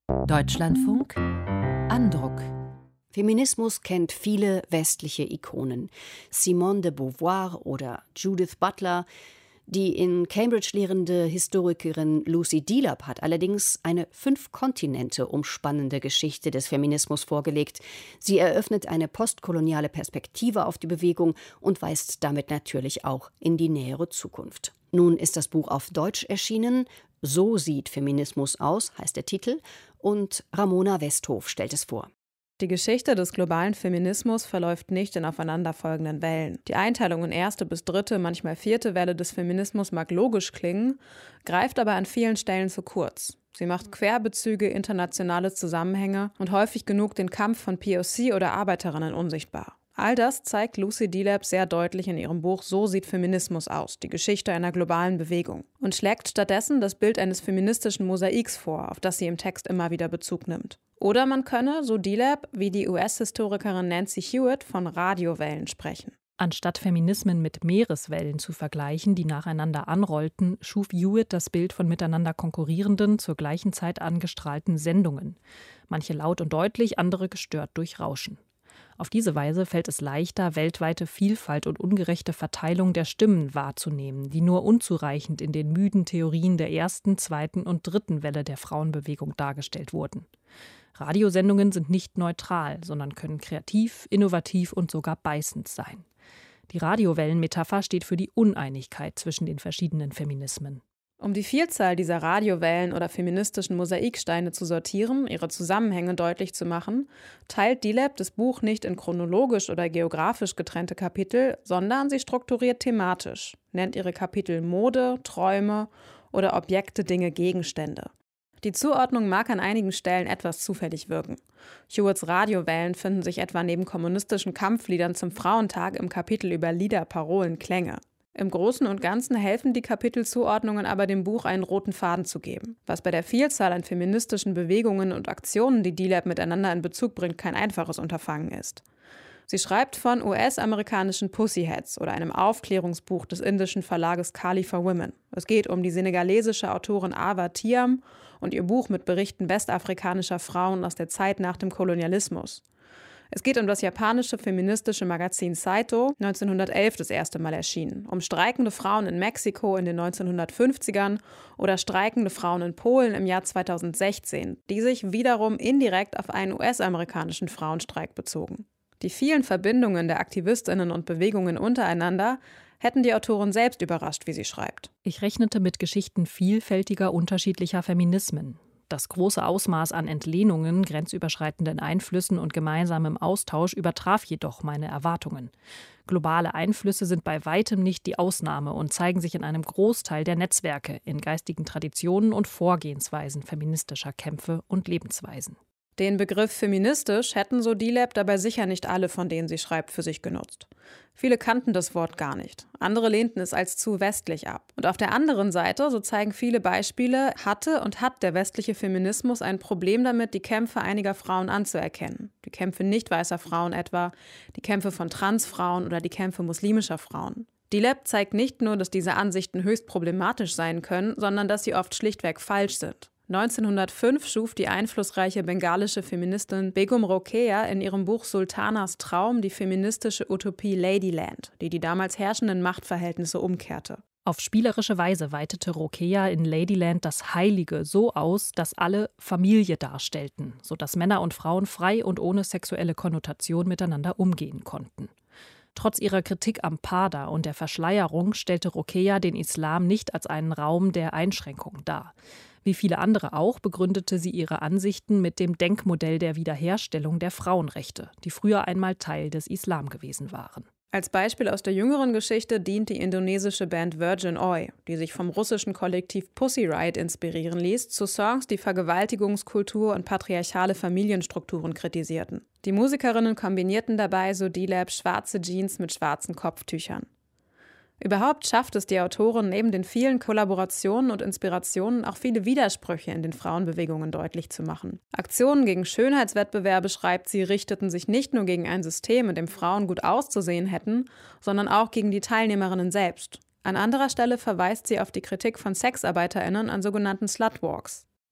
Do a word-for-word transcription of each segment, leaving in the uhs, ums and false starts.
Deutschlandfunk Andruck. Feminismus kennt viele westliche Ikonen. Simone de Beauvoir oder Judith Butler. Die in Cambridge lehrende Historikerin Lucy Delap hat allerdings eine fünf Kontinente umspannende Geschichte des Feminismus vorgelegt. Sie eröffnet eine postkoloniale Perspektive auf die Bewegung und weist damit natürlich auch in die nähere Zukunft. Nun ist das Buch auf Deutsch erschienen. So sieht Feminismus aus, heißt der Titel. Und Ramona Westhof stellt es vor. Die Geschichte des globalen Feminismus verläuft nicht in aufeinanderfolgenden Wellen. Die Einteilung in erste bis dritte, manchmal vierte Welle des Feminismus mag logisch klingen, greift aber an vielen Stellen zu kurz. Sie macht Querbezüge, internationale Zusammenhänge und häufig genug den Kampf von P O C oder Arbeiterinnen unsichtbar. All das zeigt Lucy Delap sehr deutlich in ihrem Buch So sieht Feminismus aus, die Geschichte einer globalen Bewegung, und schlägt stattdessen das Bild eines feministischen Mosaiks vor, auf das sie im Text immer wieder Bezug nimmt. Oder man könne, so Delap, wie die U S-Historikerin Nancy Hewitt, von Radiowellen sprechen. Anstatt Feminismen mit Meereswellen zu vergleichen, die nacheinander anrollten, schuf Hewitt das Bild von miteinander konkurrierenden, zur gleichen Zeit angestrahlten Sendungen. Manche laut und deutlich, andere gestört durch Rauschen. Auf diese Weise fällt es leichter, weltweite Vielfalt und ungerechte Verteilung der Stimmen wahrzunehmen, die nur unzureichend in den müden Theorien der ersten, zweiten und dritten Welle der Frauenbewegung dargestellt wurden. Radiosendungen sind nicht neutral, sondern können kreativ, innovativ und sogar beißend sein. Die Radiowellenmetapher steht für die Uneinigkeit zwischen den verschiedenen Feminismen. Um die Vielzahl dieser Radiowellen oder feministischen Mosaiksteine zu sortieren, ihre Zusammenhänge deutlich zu machen, teilt Delap das Buch nicht in chronologisch oder geografisch getrennte Kapitel, sondern sie strukturiert thematisch, nennt ihre Kapitel Mode, Träume oder Objekte, Dinge, Gegenstände. Die Zuordnung mag an einigen Stellen etwas zufällig wirken. Hewitts Radiowellen finden sich etwa neben kommunistischen Kampfliedern zum Frauentag im Kapitel über Lieder, Parolen, Klänge. Im Großen und Ganzen helfen die Kapitelzuordnungen aber dem Buch einen roten Faden zu geben, was bei der Vielzahl an feministischen Bewegungen und Aktionen, die Delap miteinander in Bezug bringt, kein einfaches Unterfangen ist. Sie schreibt von U S-amerikanischen Pussyheads oder einem Aufklärungsbuch des indischen Verlages Kali for Women. Es geht um die senegalesische Autorin Awa Thiam und ihr Buch mit Berichten westafrikanischer Frauen aus der Zeit nach dem Kolonialismus. Es geht um das japanische feministische Magazin Saito, neunzehnhundertelf das erste Mal erschienen, um streikende Frauen in Mexiko in den neunzehnhundertfünfzigern oder streikende Frauen in Polen im Jahr zweitausendsechzehn, die sich wiederum indirekt auf einen U S-amerikanischen Frauenstreik bezogen. Die vielen Verbindungen der Aktivistinnen und Bewegungen untereinander hätten die Autorin selbst überrascht, wie sie schreibt. Ich rechnete mit Geschichten vielfältiger, unterschiedlicher Feminismen. Das große Ausmaß an Entlehnungen, grenzüberschreitenden Einflüssen und gemeinsamem Austausch übertraf jedoch meine Erwartungen. Globale Einflüsse sind bei weitem nicht die Ausnahme und zeigen sich in einem Großteil der Netzwerke, in geistigen Traditionen und Vorgehensweisen feministischer Kämpfe und Lebensweisen. Den Begriff feministisch hätten, so Delap, dabei sicher nicht alle, von denen sie schreibt, für sich genutzt. Viele kannten das Wort gar nicht. Andere lehnten es als zu westlich ab. Und auf der anderen Seite, so zeigen viele Beispiele, hatte und hat der westliche Feminismus ein Problem damit, die Kämpfe einiger Frauen anzuerkennen. Die Kämpfe nicht weißer Frauen etwa, die Kämpfe von Transfrauen oder die Kämpfe muslimischer Frauen. Delap zeigt nicht nur, dass diese Ansichten höchst problematisch sein können, sondern dass sie oft schlichtweg falsch sind. neunzehnhundertfünf schuf die einflussreiche bengalische Feministin Begum Rokeya in ihrem Buch Sultanas Traum die feministische Utopie Ladyland, die die damals herrschenden Machtverhältnisse umkehrte. Auf spielerische Weise weitete Rokeya in Ladyland das Heilige so aus, dass alle Familie darstellten, sodass Männer und Frauen frei und ohne sexuelle Konnotation miteinander umgehen konnten. Trotz ihrer Kritik am Pada und der Verschleierung stellte Rokeya den Islam nicht als einen Raum der Einschränkung dar. Wie viele andere auch begründete sie ihre Ansichten mit dem Denkmodell der Wiederherstellung der Frauenrechte, die früher einmal Teil des Islam gewesen waren. Als Beispiel aus der jüngeren Geschichte dient die indonesische Band Virgin Oi, die sich vom russischen Kollektiv Pussy Riot inspirieren ließ, zu Songs, die Vergewaltigungskultur und patriarchale Familienstrukturen kritisierten. Die Musikerinnen kombinierten dabei, so Delap, schwarze Jeans mit schwarzen Kopftüchern. Überhaupt schafft es die Autorin neben den vielen Kollaborationen und Inspirationen auch viele Widersprüche in den Frauenbewegungen deutlich zu machen. Aktionen gegen Schönheitswettbewerbe, schreibt sie, richteten sich nicht nur gegen ein System, in dem Frauen gut auszusehen hätten, sondern auch gegen die Teilnehmerinnen selbst. An anderer Stelle verweist sie auf die Kritik von SexarbeiterInnen an sogenannten Slutwalks.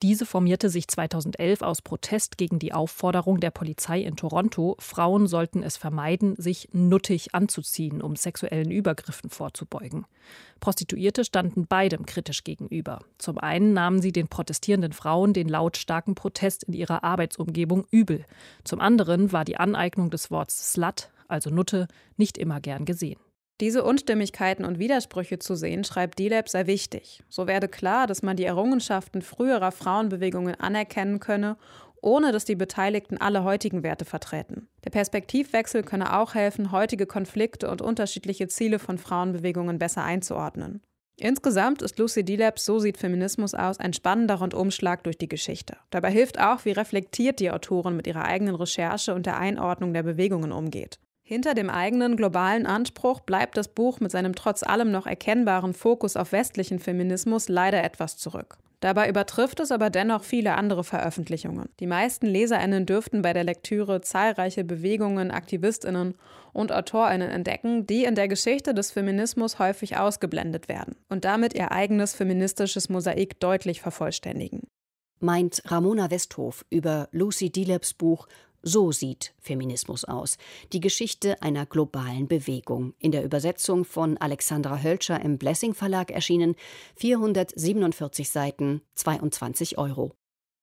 Diese formierte sich zweitausendelf aus Protest gegen die Aufforderung der Polizei in Toronto, Frauen sollten es vermeiden, sich nuttig anzuziehen, um sexuellen Übergriffen vorzubeugen. Prostituierte standen beidem kritisch gegenüber. Zum einen nahmen sie den protestierenden Frauen den lautstarken Protest in ihrer Arbeitsumgebung übel. Zum anderen war die Aneignung des Wortes Slut, also Nutte, nicht immer gern gesehen. Diese Unstimmigkeiten und Widersprüche zu sehen, schreibt DILAB, sei wichtig. So werde klar, dass man die Errungenschaften früherer Frauenbewegungen anerkennen könne, ohne dass die Beteiligten alle heutigen Werte vertreten. Der Perspektivwechsel könne auch helfen, heutige Konflikte und unterschiedliche Ziele von Frauenbewegungen besser einzuordnen. Insgesamt ist Lucy DILABs So sieht Feminismus aus ein spannender Rundumschlag durch die Geschichte. Dabei hilft auch, wie reflektiert die Autorin mit ihrer eigenen Recherche und der Einordnung der Bewegungen umgeht. Hinter dem eigenen globalen Anspruch bleibt das Buch mit seinem trotz allem noch erkennbaren Fokus auf westlichen Feminismus leider etwas zurück. Dabei übertrifft es aber dennoch viele andere Veröffentlichungen. Die meisten LeserInnen dürften bei der Lektüre zahlreiche Bewegungen, AktivistInnen und AutorInnen entdecken, die in der Geschichte des Feminismus häufig ausgeblendet werden und damit ihr eigenes feministisches Mosaik deutlich vervollständigen. Meint Ramona Westhof über Lucy DILABs Buch So sieht Feminismus aus. Die Geschichte einer globalen Bewegung. In der Übersetzung von Alexandra Hölscher im Blessing Verlag erschienen, vierhundertsiebenundvierzig Seiten, zweiundzwanzig Euro.